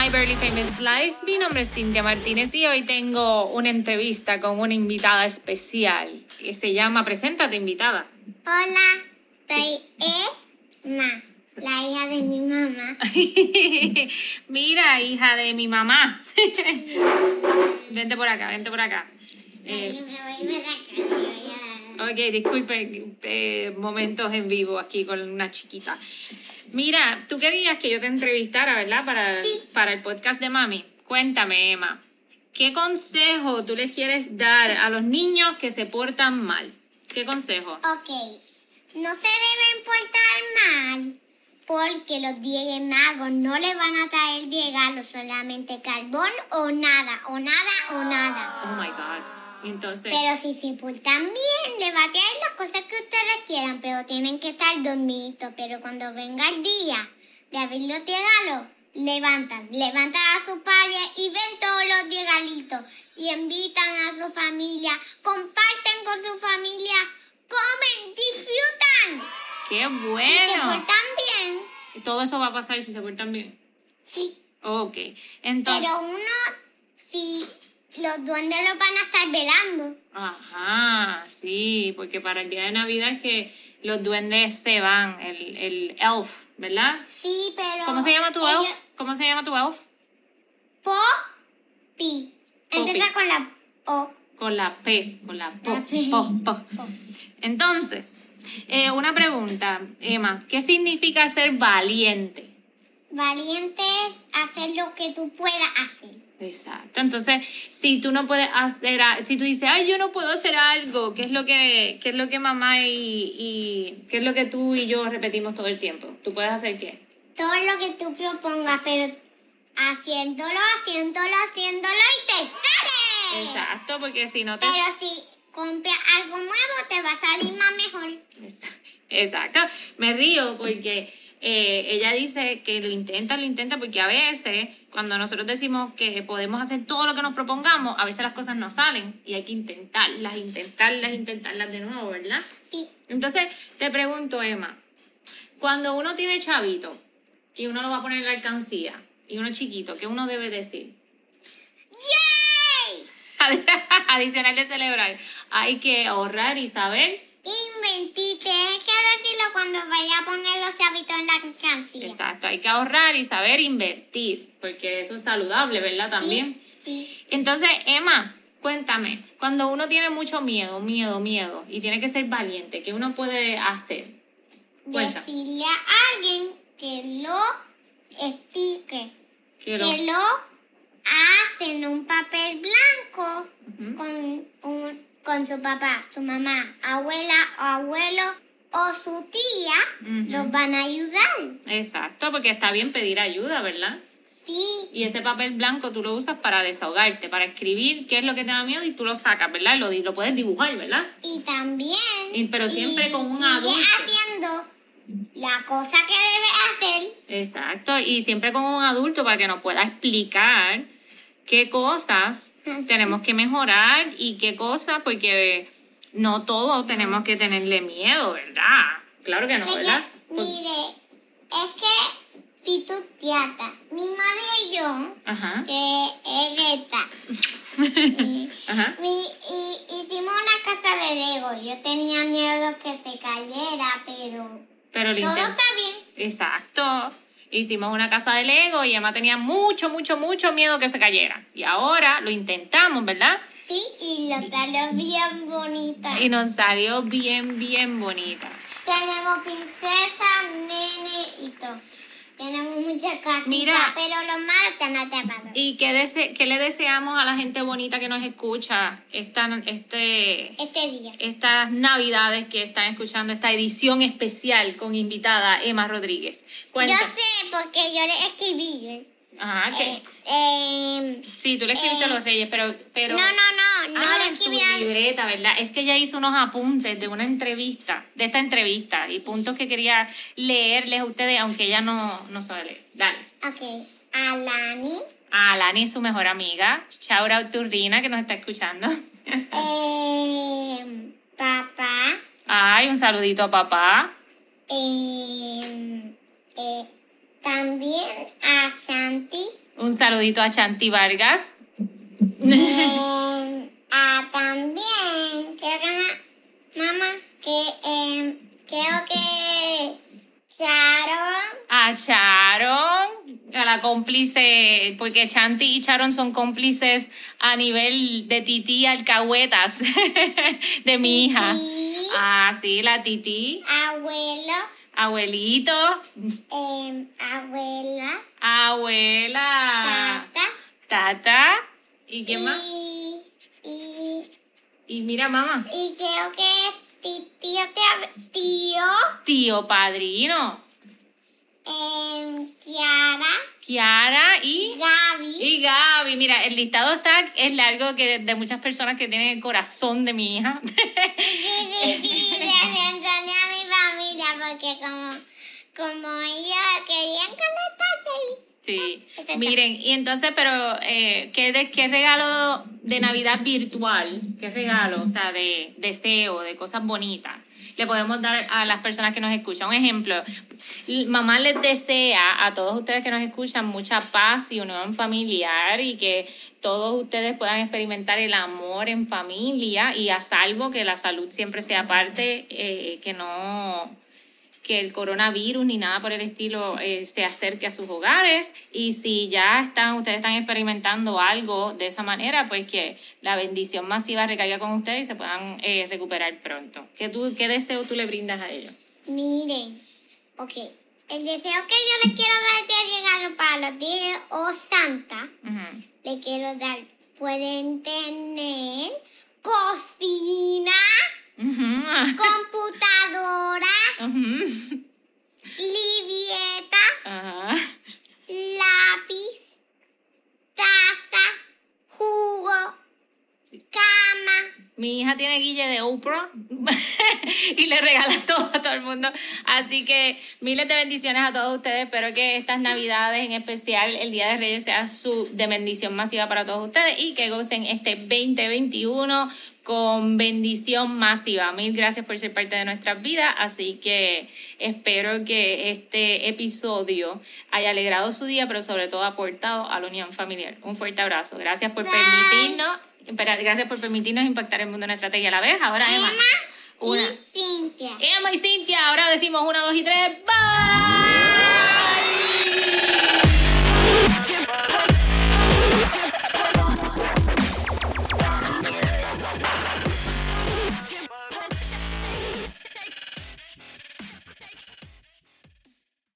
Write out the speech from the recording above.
My Barely Famous Life. Mi nombre es Cintia Martínez y hoy tengo una entrevista con una invitada especial que se llama Preséntate, invitada. Hola, soy Emma, la hija de mi mamá. Mira, hija de mi mamá. Vente por acá, vente por acá. Me voy para acá. Ok, disculpe, momentos en vivo aquí con una chiquita. Mira, tú querías que yo te entrevistara, ¿verdad? Para el podcast de Mami. Cuéntame, Emma, ¿qué consejo tú les quieres dar a los niños que se portan mal? ¿Qué consejo? Ok, no se deben portar mal porque los Reyes Magos no les van a traer regalos, solamente carbón o nada, o nada, o nada. Oh my God. Entonces, Pero si se portan bien, les va a traer las cosas que ustedes quieran, pero tienen que estar dormiditos. Pero cuando venga el día de abrir los regalos, levantan a sus padres y ven todos los regalitos. Y invitan a su familia, comparten con su familia, comen, disfrutan. ¡qué Si se bueno! portan bien, Y todo eso va a pasar si se portan bien. sí. Ok, entonces... Pero si los duendes los van a estar velando. Ajá, sí, porque para el día de Navidad es que los duendes se van, el elf, ¿verdad? Sí, pero... ¿Cómo se llama tu elf? ¿Cómo se llama tu elf? Poppy. Empieza con la O. Con la P, con la po, La P. po. Entonces, una pregunta, Emma, ¿qué significa ser valiente? Valiente es hacer lo que tú puedas hacer. Exacto, entonces, si tú no puedes hacer, si tú dices, ay, yo no puedo hacer algo, ¿qué es lo que mamá y qué es lo que tú y yo repetimos todo el tiempo? ¿Tú puedes hacer qué? Todo lo que tú propongas, pero haciéndolo y te sale. Exacto, porque si no te... Pero si compras algo nuevo, te va a salir más mejor. Exacto, me río porque ella dice que lo intenta, porque a veces cuando nosotros decimos que podemos hacer todo lo que nos propongamos, a veces las cosas no salen y hay que intentarlas de nuevo, ¿verdad? Sí. Entonces, te pregunto, Emma, cuando uno tiene chavito y uno lo va a poner en la alcancía y uno chiquito, ¿qué uno debe decir? ¡Yay! Adicional de celebrar, hay que ahorrar y saber... Invertir, tienes que decirlo cuando vaya a poner los chavitos en la alcancía. Exacto, hay que ahorrar y saber invertir, porque eso es saludable, ¿verdad? También. Sí. Entonces, Emma, cuéntame, cuando uno tiene mucho miedo, y tiene que ser valiente, ¿qué uno puede hacer? Cuéntame. Decirle a alguien que lo estique, que lo hace en un papel blanco con su papá, su mamá, abuela o abuelo o su tía, los van a ayudar. Exacto, porque está bien pedir ayuda, ¿verdad? Sí. Y ese papel blanco tú lo usas para desahogarte, para escribir qué es lo que te da miedo y tú lo sacas, ¿verdad? Y lo puedes dibujar, ¿verdad? Y también... Pero siempre con un sigue adulto. haciendo la cosa que debe hacer. Exacto, y siempre con un adulto para que nos pueda explicar qué cosas tenemos que mejorar y qué cosas, porque no todos tenemos que tenerle miedo, ¿verdad? Claro que no, ¿verdad? Mire, es que si tú tratas, mi madre y yo, Ajá. que es esta, Ajá. hicimos una casa de Lego. Yo tenía miedo que se cayera, pero todo está bien. Exacto. Hicimos una casa de Lego y Emma tenía mucho miedo que se cayera. Y ahora lo intentamos, ¿verdad? Sí, y lo salió bien bonita. Y nos salió bien bonita. Tenemos princesa, nene y todo. Tenemos muchas casitas, Mira, pero lo malo está en otra parte. ¿Y qué le deseamos a la gente bonita que nos escucha Este día. estas navidades que están escuchando esta edición especial con invitada Emma Rodríguez? Cuenta. Yo sé, porque yo le escribí. Ajá, ¿qué? Sí, tú le escribiste a los Reyes, pero... No le escribí en tu libreta, ¿verdad? Es que ella hizo unos apuntes de esta entrevista y puntos que quería leerles a ustedes, aunque ella no sabe leer. Dale. Ok, a Lani. A Lani, su mejor amiga. Shout out to Rina, que nos está escuchando. Papá. Ay, un saludito a papá. También a Santi. Un saludito a Chanti Vargas. También, mamá, creo que Sharon. A Sharon, a la cómplice, porque Chanti y Sharon son cómplices a nivel de tití alcahuetas de mi hija. Ah, sí, la tití. Abuelo. Abuelito. Abuela. Tata. ¿Y qué más? Y mira, mamá. Y creo que es tío. Tío padrino. Kiara y Gaby. Mira, el listado es largo de muchas personas que tienen el corazón de mi hija. Sí, le a mi familia porque como ellos querían conectarse ahí. Sí, miren, y entonces, pero, ¿qué regalo de Navidad virtual? ¿Qué regalo, o sea, de deseo, de cosas bonitas le podemos dar a las personas que nos escuchan? Un ejemplo, mamá les desea a todos ustedes que nos escuchan mucha paz y unión familiar y que todos ustedes puedan experimentar el amor en familia y a salvo, que la salud siempre sea parte, que el coronavirus ni nada por el estilo se acerque a sus hogares, y si ya ustedes están experimentando algo de esa manera, pues que la bendición masiva recaiga con ustedes y se puedan recuperar pronto. ¿Qué deseo tú le brindas a ellos? Miren, el deseo que yo les quiero dar de regalo para los días Santa, le quiero dar, pueden tener cocina, computadora, libreta, lápiz, taza, jugo, cama. Mi hija tiene guille de Oprah y le regala todo a todo el mundo. Así que miles de bendiciones a todos ustedes. Espero que estas Navidades, en especial el Día de Reyes, sea de bendición masiva para todos ustedes y que gocen este 2021 con bendición masiva. Mil gracias por ser parte de nuestras vidas. Así que espero que este episodio haya alegrado su día, pero sobre todo aportado a la unión familiar. Un fuerte abrazo. Gracias por permitirnos. Gracias por permitirnos impactar el mundo en una estrategia a la vez. Ahora Emma y Cintia. Emma y Cintia. Ahora decimos 1, 2 y 3. ¡Bye!